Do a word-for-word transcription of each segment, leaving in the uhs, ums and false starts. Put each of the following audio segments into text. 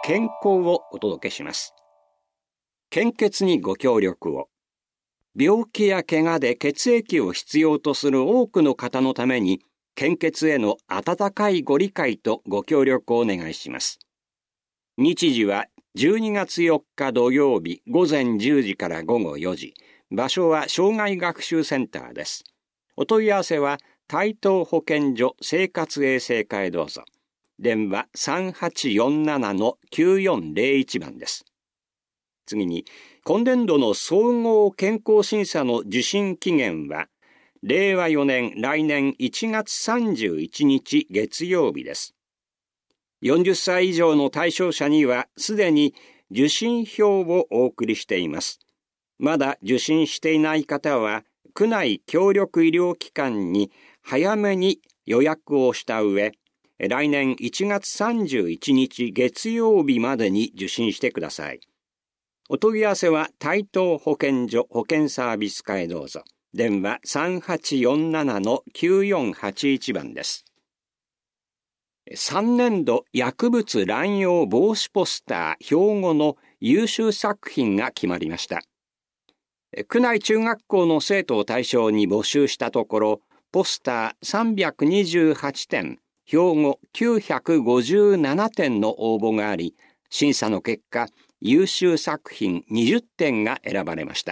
健康をお届けします。献血にご協力を。病気や怪我で血液を必要とする多くの方のために、献血への温かいご理解とご協力をお願いします。日時はじゅうにがつよっか土曜日午前じゅうじからごごよじ。場所は障害学習センターです。お問い合わせは台東保健所生活衛生課へどうぞ。電話 さんはちよんななのきゅうよんぜろいち 番です。次に、今年度の総合健康審査の受診期限は、れいわよねん来年いちがつさんじゅういちにち月曜日です。よんじゅっさい以上の対象者には、すでに受診票をお送りしています。まだ受診していない方は、区内協力医療機関に早めに予約をした上、来年いちがつさんじゅういちにち月曜日までに受診してください。お問い合わせは台東保健所保健サービス課へどうぞ。電話 さんはちよんななのきゅうよんはちいち 番です。さんねんど薬物乱用防止ポスター標語の優秀作品が決まりました。区内中学校の生徒を対象に募集したところ、ポスターさんびゃくにじゅうはちてん、標語きゅうひゃくごじゅうななてんの応募があり、審査の結果、優秀作品にじゅってんが選ばれました。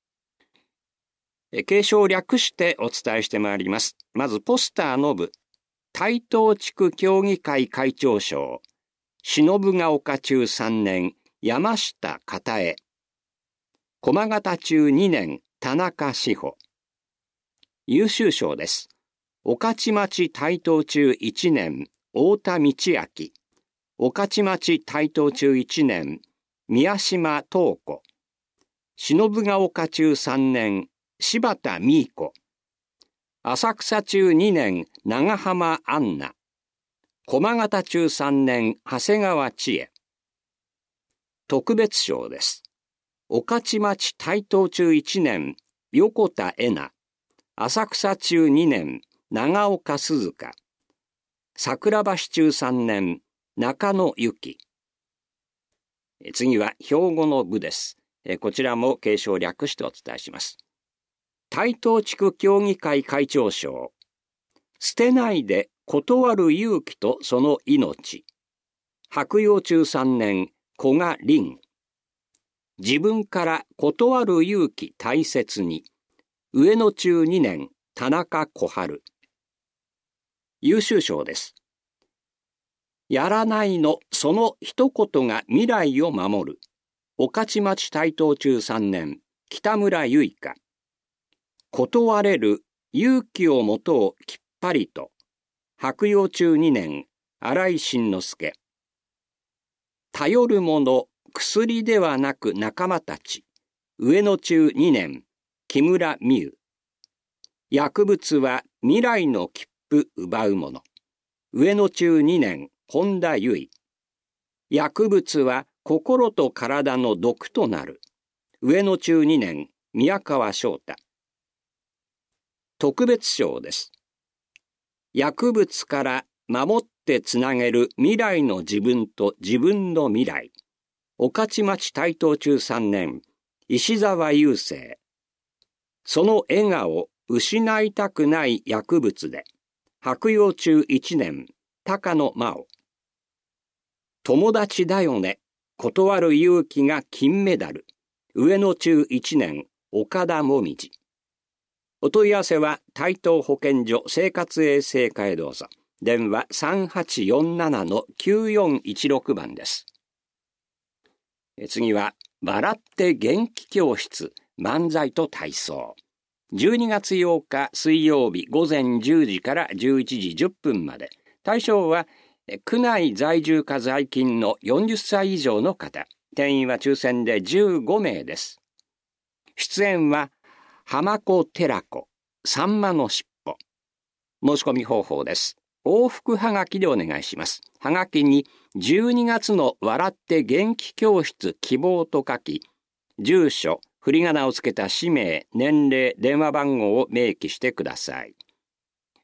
継承を略してお伝えしてまいります。まずポスターの部、台東地区協議会会長賞、忍ヶ丘中さんねん、山下片江、駒形中にねん、田中志保。優秀賞です。御徒町台東中いちねん、太田道明。御徒町台東中いちねん、宮島東子。忍ヶ丘中さんねん、柴田美子。浅草中にねん、長浜杏奈。駒形中さんねん、長谷川千恵。特別賞です。御徒町台東中いちねん、横田恵那。浅草中にねん、長岡鈴香。桜橋中さんねん、中野由紀。次は標語の部です。こちらも継承略してお伝えします。台東地区協議会会長賞。捨てないで断る勇気とその命。白楊中さんねん、古賀凛。自分から断る勇気大切に。上野中にねん、田中小春。優秀賞です。やらないのその一言が未来を守る。御徒町台東中さんねん、北村結香。断れる勇気をもとをきっぱりと。白楊中にねん、新井慎之介。頼るもの薬ではなく仲間たち。上野中にねん、木村美優。薬物は未来の切符奪うもの。上野中にねん、本田由衣。薬物は心と体の毒となる。上野中にねん、宮川翔太。特別賞です。薬物から守ってつなげる未来の自分と自分の未来。御徒町台東中さんねん、石沢雄生。その笑顔、失いたくない薬物で。白楊中いちねん、高野真央。友達だよね。断る勇気が金メダル。上野中いちねん、岡田もみじ。お問い合わせは台東保健所生活衛生課へどうぞ。電話 さんはちよんななのきゅうよんいちろく 番です。次は、笑って元気教室、漫才と体操。じゅうにがつようか水曜日午前じゅうじからじゅういちじじゅっぷんまで。対象は、区内在住か在勤のよんじゅっさい以上の方。定員は抽選でじゅうごめいです。出演は、浜子寺子、さんまのしっぽ。申し込み方法です。往復はがきでお願いします。はがきにじゅうにがつの笑って元気教室希望と書き、住所、振り仮名をつけた氏名、年齢、電話番号を明記してください。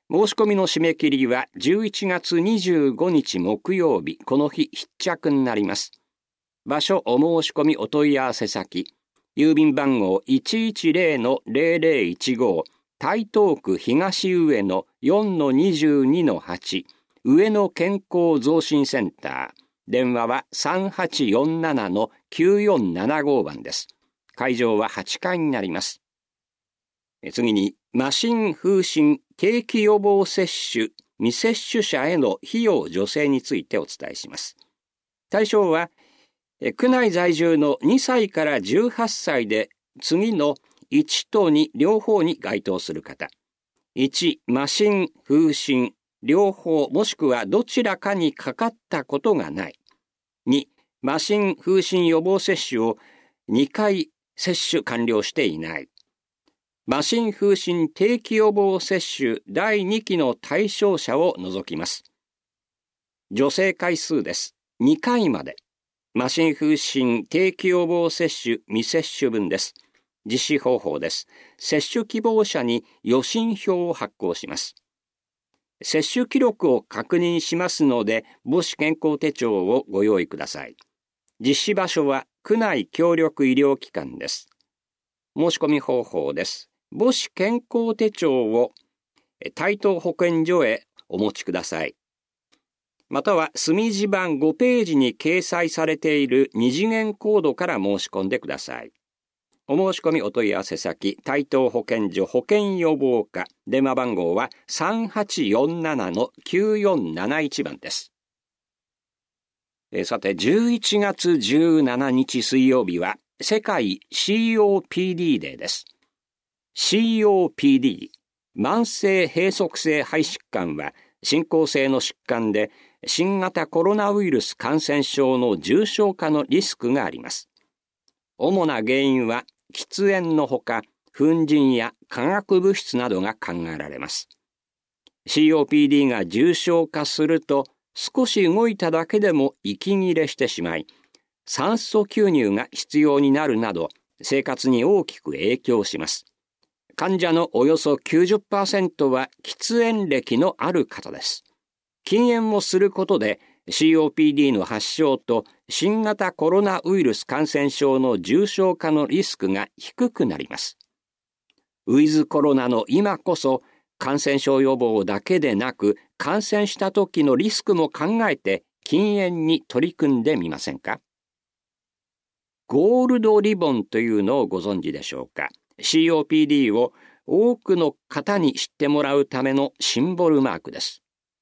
申し込みの締め切りはじゅういちがつにじゅうごにち木曜日、この日必着になります。場所お申し込みお問い合わせ先、郵便番号 いちいちゼロのゼロゼロいちご 台東区東上野 よんのにじゅうにのはち 上野健康増進センター、電話は さんはちよんななのきゅうよんななご 番です。会場ははちかいになります。次に、麻疹風疹定期予防接種未接種者への費用助成についてお伝えします。対象は、区内在住のにさいからじゅうはっさいで次のいちとに両方に該当する方。いち、麻疹、風疹、両方もしくはどちらかにかかったことがない。に、麻疹、風疹予防接種をにかい接種完了していない。麻疹風疹定期予防接種だいにきの対象者を除きます。助成回数です。にかいまで。麻疹風疹定期予防接種未接種分です。実施方法です。接種希望者に予診票を発行します。接種記録を確認しますので、母子健康手帳をご用意ください。実施場所は区内協力医療機関です。申し込み方法です。母子健康手帳を台東保健所へお持ちください。または墨字版ごページに掲載されている二次元コードから申し込んでください。お申し込みお問い合わせ先、台東保健所保健予防課、電話番号は さんはちよんななのきゅうよんなないち 番です。えさて、じゅういちがつじゅうしちにち水曜日は世界 シーオーピーディー デーです。シーオーピーディー、慢性閉塞性肺疾患は進行性の疾患で新型コロナウイルス感染症の重症化のリスクがあります。主な原因は喫煙のほか、粉塵や化学物質などが考えられます。シーオーピーディー が重症化すると少し動いただけでも息切れしてしまい、酸素吸入が必要になるなど生活に大きく影響します。患者のおよそ きゅうじゅっパーセント は喫煙歴のある方です。禁煙をすることで シーオーピーディー の発症と新型コロナウイルス感染症の重症化のリスクが低くなります。ウィズコロナの今こそ感染症予防だけでなく、感染した時のリスクも考えて禁煙に取り組んでみませんか？ゴールドリボンというのをご存知でしょうか？シーオーピーディー を多くの方に知ってもらうためのシンボルマークです。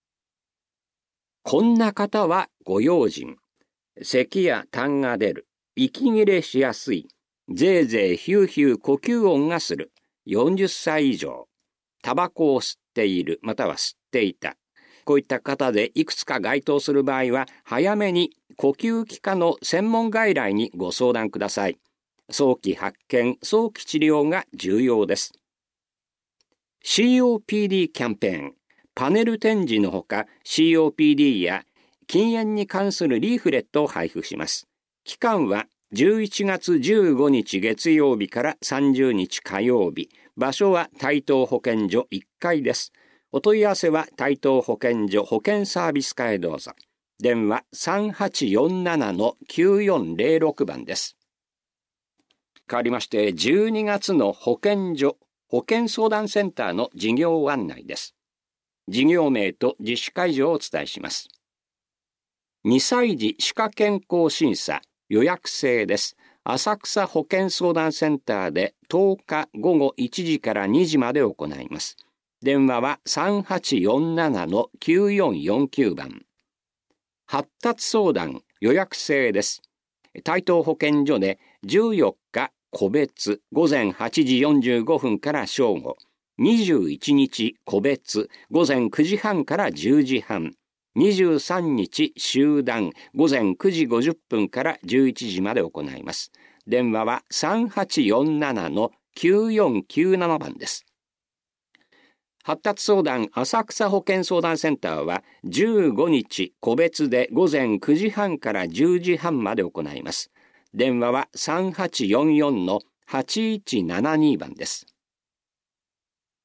こんな方はご用心。咳や痰が出る、息切れしやすい、ぜいぜいヒューヒュー呼吸音がする、よんじゅっさい以上、タバコを吸っているまたは吸っていた。こういった方でいくつか該当する場合は、早めに呼吸器科の専門外来にご相談ください。早期発見、早期治療が重要です。シーオーピーディー キャンペーン、パネル展示のほか シーオーピーディー や禁煙に関するリーフレットを配布します。期間はじゅういちがつじゅうごにち月曜日からさんじゅうにち火曜日。場所は台東保健所いっかいです。お問い合わせは台東保健所保健サービス課へどうぞ。電話 さんはちよんななのきゅうよんゼロろく 番です。変わりましてじゅうにがつの保健所保健相談センターの事業案内です。事業名と実施会場をお伝えします。にさい児歯科健康審査予約制です。浅草保健相談センターでとおかごごいちじからにじまで行います。電話は さんはちよんななのきゅうよんよんきゅう 番。発達相談予約制です。台東保健所でじゅうよっか個別ごぜんはちじよんじゅうごふんから正午、にじゅういちにち個別ごぜんくじはんからじゅうじはん、にじゅうさんにち集団ごぜんくじごじゅっぷんからじゅういちじまで行います。電話は さんはちよんななのきゅうよんきゅうなな 番です。発達相談浅草保健相談センターはじゅうごにち個別でごぜんくじはんからじゅうじはんまで行います。電話は さんはちよんよんのはちいちななに 番です。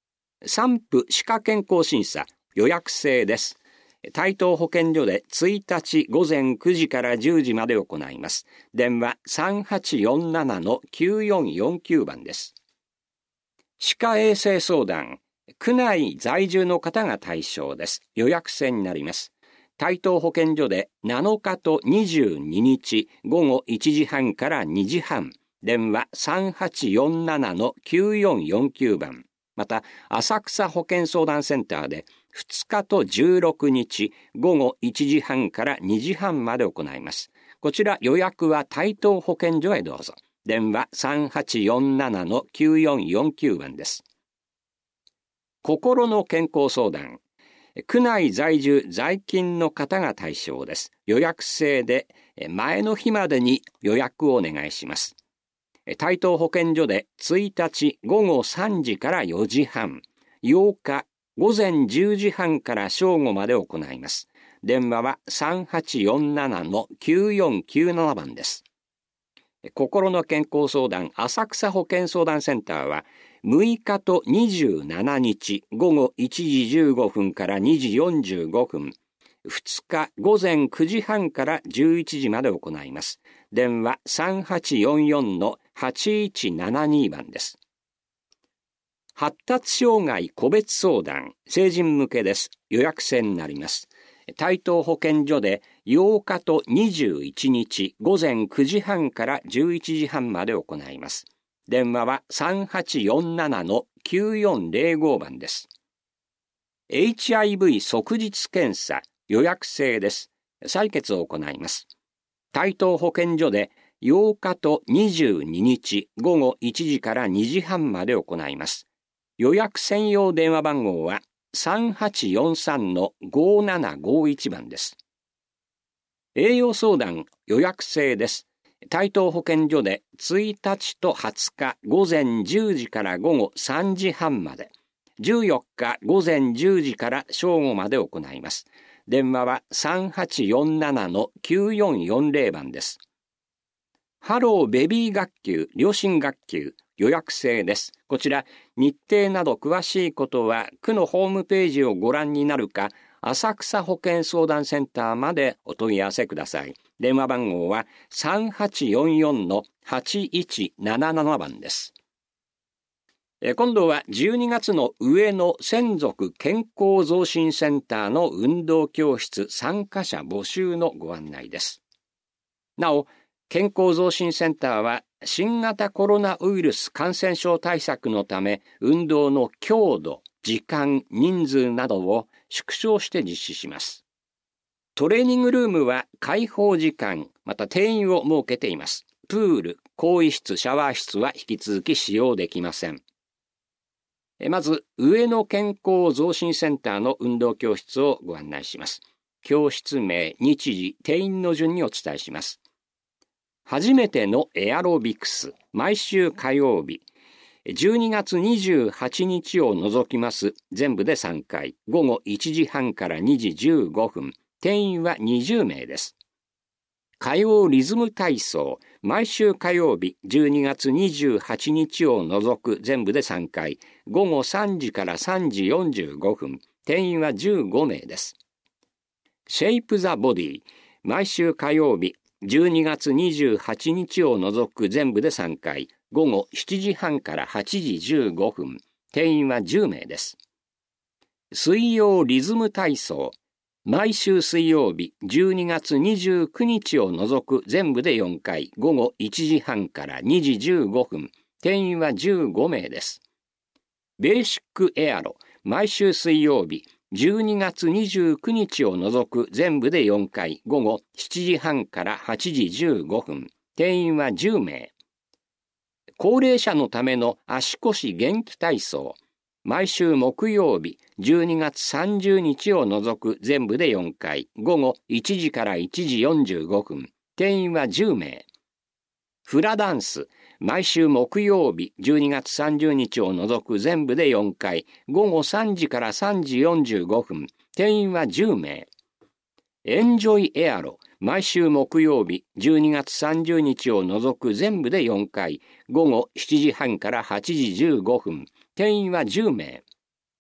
産婦歯科健康審査予約制です。台東保健所でいちにちごぜんくじからじゅうじまで行います。電話 さんはちよんななのきゅうよんよんきゅう 番です。歯科衛生相談、区内在住の方が対象です。予約制になります。台東保健所でなのかとにじゅうににちごごいちじはんからにじはん、電話 さんはちよんななのきゅうよんよんきゅう 番。また、浅草保健相談センターでふつかとじゅうろくにちごごいちじはんからにじはんまで行います。こちら予約は台東保健所へどうぞ。電話 さんはちよんななのきゅうよんよんきゅう 番です。心の健康相談。区内在住在勤の方が対象です。予約制で前の日までに予約をお願いします。台東保健所でいちにちごごさんじからよじはん、ようかごぜんじゅうじはんから正午まで行います。電話は さんはちよんななのきゅうよんきゅうなな 番です。心の健康相談浅草保健相談センターはむいかとにじゅうしちにちごごいちじじゅうごふんからにじよんじゅうごふん、ふつかごぜんくじはんからじゅういちじまで行います。電話 さんはちよんよんのはちいちななに 番です。発達障害個別相談、成人向けです。予約制になります。台東保健所でようかとにじゅういちにちごぜんくじはんからじゅういちじはんまで行います。電話は さんはちよんななのきゅうよんぜろご 番です。エイチアイブイ 即日検査、予約制です。採血を行います。台東保健所でようかとにじゅうににちごごいちじからにじはんまで行います。予約専用電話番号は さんはちよんさんのごななごいち 番です。栄養相談予約制です。台東保健所でいちにちとはつかごぜんじゅうじからごごさんじはんまで、じゅうよっかごぜんじゅうじから正午まで行います。電話は さんはちよんななのきゅうよんよんぜろ 番です。ハローベビー学級、両親学級、予約制です。こちら、日程など詳しいことは、区のホームページをご覧になるか、浅草保健相談センターまでお問い合わせください。電話番号は さんはちよんよんのはちいちなななな 番です。今度はじゅうにがつの上野専属健康増進センターの運動教室参加者募集のご案内です。なお、健康増進センターは新型コロナウイルス感染症対策のため運動の強度、時間、人数などを縮小して実施します。トレーニングルームは開放時間、また定員を設けています。プール、更衣室、シャワー室は引き続き使用できません。まず、上野健康増進センターの運動教室をご案内します。教室名、日時、定員の順にお伝えします。初めてのエアロビクス、毎週火曜日、じゅうにがつにじゅうはちにちを除きます全部でさんかい、ごごいちじはんからにじじゅうごふん、定員はにじゅうめいです。火曜リズム体操、毎週火曜日じゅうにがつにじゅうはちにちを除く全部でさんかい、ごごさんじからさんじよんじゅうごふん、定員はじゅうごめいです。シェイプ・ザ・ボディ、毎週火曜日じゅうにがつにじゅうはちにちを除く全部でさんかい、ごごしちじはんからはちじじゅうごふん、定員はじゅうめいです。水曜リズム体操、毎週水曜日じゅうにがつにじゅうくにちを除く全部でよんかい、ごごいちじはんからにじじゅうごふん、定員はじゅうごめいです。ベーシックエアロ、毎週水曜日じゅうにがつにじゅうくにちを除く全部でよんかい、ごごしちじはんからはちじじゅうごふん、定員はじゅうめい。高齢者のための足腰元気体操、毎週木曜日じゅうにがつさんじゅうにちを除く全部でよんかい、ごごいちじからいちじよんじゅうごふん、定員はじゅうめい。フラダンス、毎週木曜日じゅうにがつさんじゅうにちを除く全部でよんかい、ごごさんじからさんじよんじゅうごふん、定員はじゅうめい。エンジョイエアロ、毎週木曜日じゅうにがつさんじゅうにちを除く全部でよんかい、ごごしちじはんからはちじじゅうごふん、定員はじゅうめい。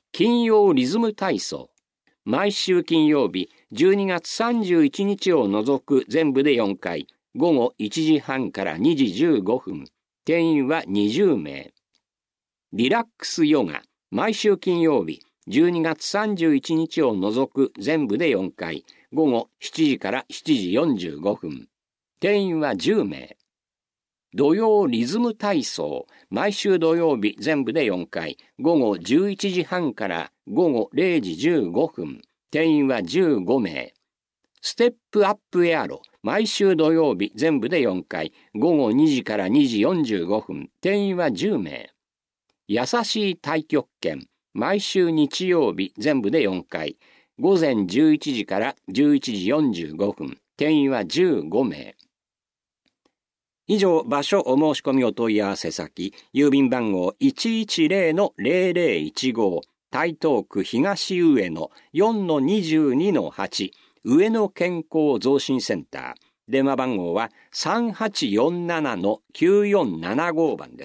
金曜リズム体操。毎週金曜日、じゅうにがつさんじゅういちにちを除く全部でよんかい、午後いちじはんからにじじゅうごふん。定員はにじゅうめい。リラックスヨガ。毎週金曜日、じゅうにがつさんじゅういちにちを除く全部でよんかい、午後しちじからしちじよんじゅうごふん。定員はじゅうめい。土曜リズム体操。毎週土曜日全部でよんかい、午後じゅういちじはんから午後れいじじゅうごふん。定員はじゅうごめい。ステップアップエアロ。毎週土曜日全部でよんかい、午後にじからにじよんじゅうごふん。定員はじゅうめい。優しい太極拳。毎週日曜日全部でよんかい、午前じゅういちじからじゅういちじよんじゅうごふん。定員はじゅうごめい。以上、場所お申し込みお問い合わせ先、郵便番号 いちいちゼロのゼロゼロいちご、台東区東上野 よんのにじゅうにのはち、上野健康増進センター。電話番号は さんはちよんななのきゅうよんななご 番です。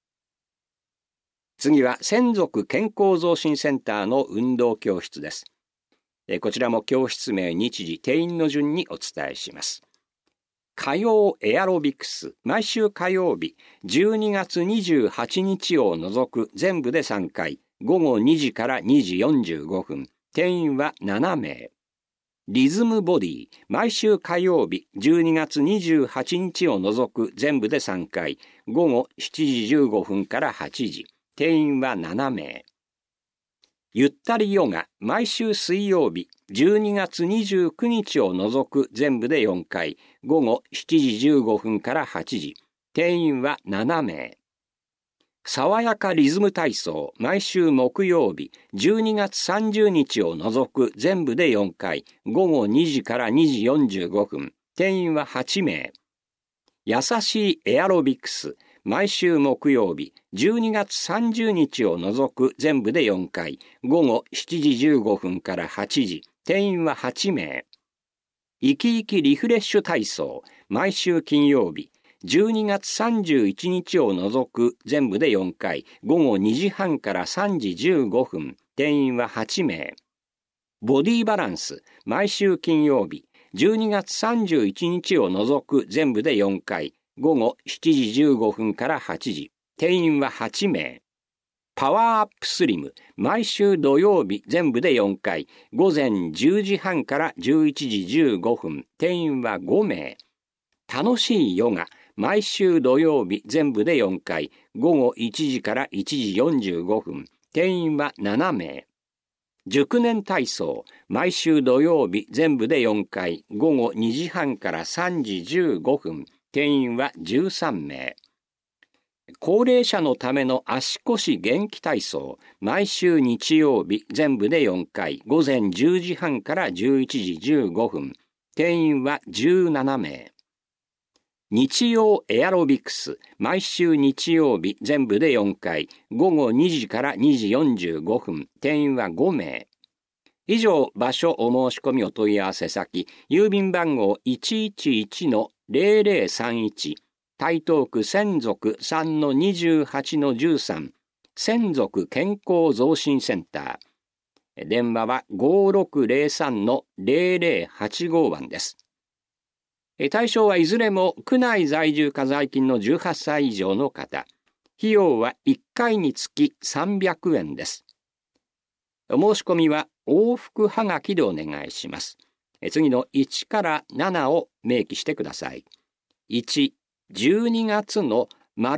次は専属健康増進センターの運動教室です。こちらも教室名、日時、定員の順にお伝えします。火曜エアロビクス。毎週火曜日、じゅうにがつにじゅうはちにちを除く全部でさんかい、午後にじからにじよんじゅうごふん。定員はななめい。リズムボディ。毎週火曜日、じゅうにがつにじゅうはちにちを除く全部でさんかい、午後しちじじゅうごふんからはちじ。定員はななめい。ゆったりヨガ。毎週水曜日、じゅうにがつにじゅうくにちを除く全部でよんかい、午後しちじじゅうごふんからはちじ。定員はななめい。爽やかリズム体操。毎週木曜日、じゅうにがつさんじゅうにちを除く全部でよんかい、午後にじからにじよんじゅうごふん。定員ははちめい。優しいエアロビクス。毎週木曜日、じゅうにがつさんじゅうにちを除く全部でよんかい、午後しちじじゅうごふんからはちじ。定員ははちめい。生き生きリフレッシュ体操。毎週金曜日、じゅうにがつさんじゅういちにちを除く全部でよんかい、午後にじはんからさんじじゅうごふん。定員ははちめい。ボディバランス。毎週金曜日、じゅうにがつさんじゅういちにちを除く全部でよんかい、午後しちじじゅうごふんからはちじ。定員ははちめい。パワーアップスリム。毎週土曜日全部でよんかい。午前じゅうじはんからじゅういちじじゅうごふん。定員はごめい。楽しいヨガ。毎週土曜日全部でよんかい。午後いちじからいちじよんじゅうごふん。定員はななめい。熟年体操。毎週土曜日全部でよんかい。午後にじはんからさんじじゅうごふん。定員はじゅうさんめい。高齢者のための足腰元気体操。毎週日曜日全部でよんかい。午前じゅうじはんからじゅういちじじゅうごふん。定員はじゅうななめい。日曜エアロビクス。毎週日曜日全部でよんかい。午後にじからにじよんじゅうごふん。定員はごめい。以上、場所お申し込みお問い合わせ先、郵便番号 いちいちいちのゼロゼロさんいち、台東区専属 さんのにじゅうはちのじゅうさん、専属健康増進センター。電話は ごろくゼロさんのゼロゼロはちご 番です。対象はいずれも区内在住か在勤のじゅうはっさい以上の方。費用はいっかいにつきさんびゃくえんです。お申し込みは往復はがきでお願いします。次のいちからななを明記してください。いち、じゅうにがつの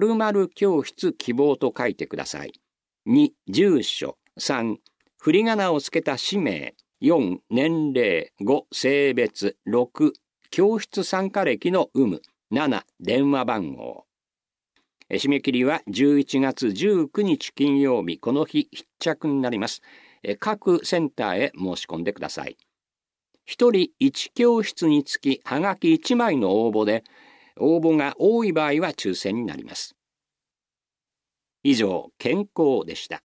〇〇教室希望と書いてください。に、住所。さん、振り仮名をつけた氏名。よん、年齢。ご、性別。ろく、教室参加歴の有無。なな、電話番号。締め切りはじゅういちがつじゅうくにち金曜日、この日必着になります。各センターへ申し込んでください。一人一教室につきはがきいちまいの応募で、応募が多い場合は抽選になります。以上、健康でした。